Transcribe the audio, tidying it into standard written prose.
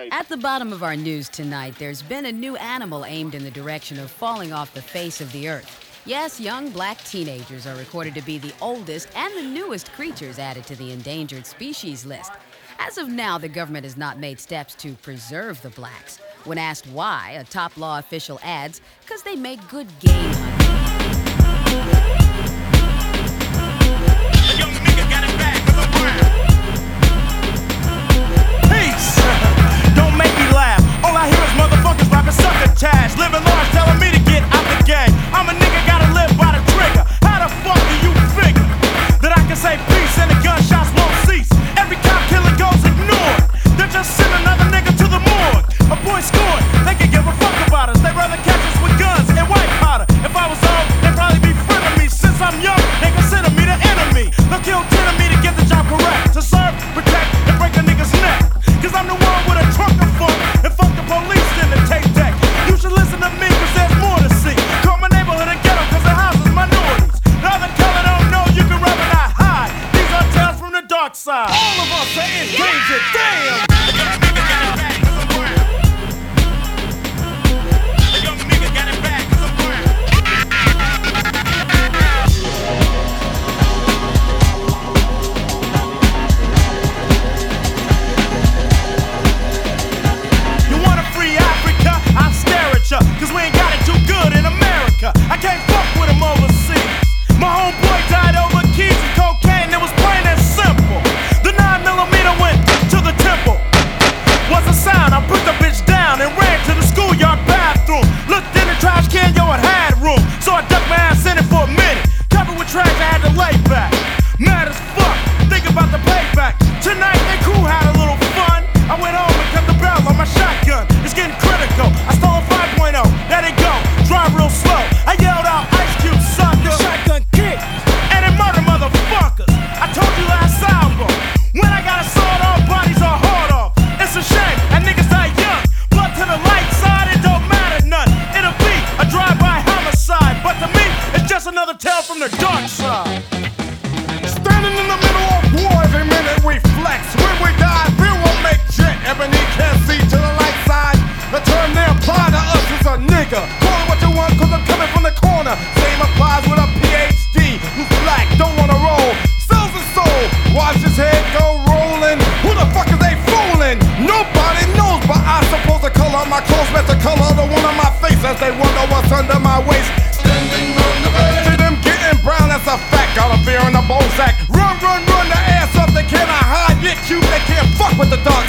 At the bottom of our news tonight, there's been a new animal aimed in the direction of falling off the face of the earth. Yes, young black teenagers are recorded to be the oldest and the newest creatures added to the endangered species list. As of now, the government has not made steps to preserve the blacks. When asked why, a top law official adds, "'Cause they make good game hunting." Don't make me laugh. All I hear is motherfuckers rapping succotash, living large, telling me to get out the game. I'm a nigga, gotta live by the trigger. How the fuck do you figure that I can say peace and the gunshots won't cease? Every cop killing goes ignored. They're just sending another nigga to the morgue. A boy scored, they can give a fuck about us. They'd rather catch us with guns and white powder. If I was old, they'd probably be friendly me. Since I'm young, they consider me the enemy. They'll kill 10 of me to get the job correct. To serve, protect, and break a nigga's neck. Cause I'm the one with a trunk of funk. And fuck the police in the tape deck. You should listen to me cause there's more to see. Call my neighborhood a ghetto cause the house is minorities. The other color don't know, you can rather not hide. These are tales from the dark side. All of us are in danger, damn! Cause we ain't got it too good in America. I can't fuck with them overseas. My homeboy died over keys and cocaine. It was plain and simple. The 9mm went to the temple. What's the sound? I put the bitch down and ran to the schoolyard bathroom. Looked in the trash can, yo, it had room. So I ducked my ass in it for a minute. Covered with trash, I had to lay back. Mad as fuck, think about the payback. Tonight, they crew had a little fun. I went home and cut the barrel on my shotgun. It's getting critical. I stole a 5.0. Let it go. Drive real slow. I yelled out, Ice Cube, sucker. Shotgun kick. And it murder motherfuckers. I told you last album. When I got a sword, all bodies are hard off. It's a shame. And niggas die young. Blood to the light side, it don't matter none. It'll be a drive-by homicide. But to me, it's just another tale from the dark side. Standing in the middle of war, every minute we flex. When we die, we won't make jet. Ebony can't see to the light side. The term they apply to us is a nigga. Call it what you want, cause I'm coming from the corner. Same applies with a PhD. Who's black, don't wanna roll. Sells his soul, watch his head go rolling. Who the fuck is they fooling? Nobody knows, but I suppose the color of my clothes match the color of the one on my face. As they wonder what's under my waist. Standing on the bed. See them getting brown, that's a fact. Got a beer in the Bozak. Run, run, run, the ass up, they cannot hide. Get cute, they can't fuck with the dark